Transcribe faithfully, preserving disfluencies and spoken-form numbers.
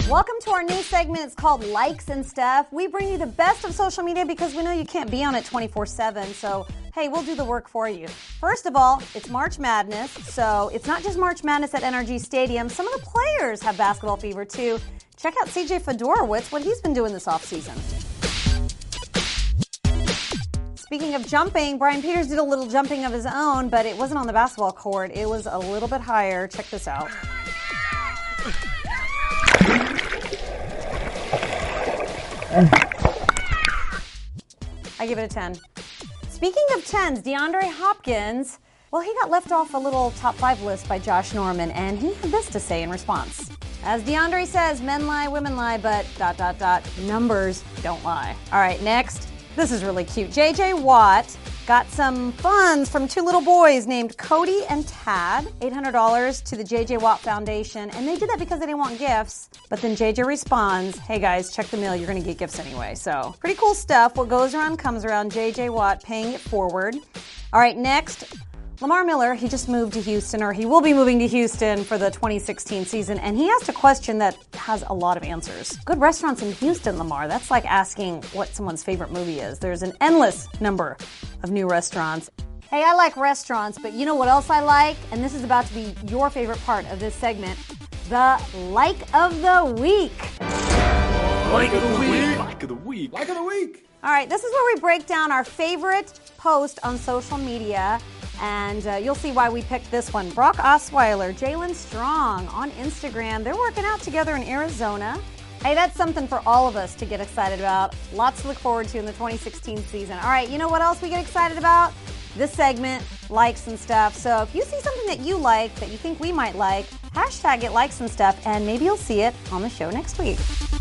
Welcome to our new segment. It's called Likes and Stuff. We bring you the best of social media because we know you can't be on it twenty-four seven. So, hey, we'll do the work for you. First of all, it's March Madness. So it's not just March Madness at N R G Stadium. Some of the players have basketball fever, too. Check out C J Fedorowicz, what he's been doing this offseason. Speaking of jumping, Brian Peters did a little jumping of his own, but it wasn't on the basketball court. It was a little bit higher. Check this out. I give it a ten. Speaking of tens, DeAndre Hopkins, well, he got left off a little top five list by Josh Norman, and he had this to say in response. As DeAndre says, men lie, women lie, but dot, dot, dot, numbers don't lie. All right, next. This is really cute. J J Watt got some funds from two little boys named Cody and Tad, eight hundred dollars to the J J Watt Foundation, and they did that because they didn't want gifts. But then J J responds, hey guys, check the mail, you're gonna get gifts anyway. So pretty cool stuff. What goes around comes around. J J Watt paying it forward. All right, next. Lamar Miller, he just moved to Houston, or he will be moving to Houston for the twenty sixteen season, and he asked a question that has a lot of answers. Good restaurants in Houston, Lamar. That's like asking what someone's favorite movie is. There's an endless number of new restaurants. Hey, I like restaurants, but you know what else I like? And this is about to be your favorite part of this segment, the Like of the Week. Like of the week. Like of the week. Like of the week. All right, this is where we break down our favorite post on social media. And uh, you'll see why we picked this one. Brock Osweiler, Jalen Strong on Instagram. They're working out together in Arizona. Hey, that's something for all of us to get excited about. Lots to look forward to in the twenty sixteen season. All right, you know what else we get excited about? This segment, likes and stuff. So if you see something that you like, that you think we might like, hashtag it likes and stuff, and maybe you'll see it on the show next week.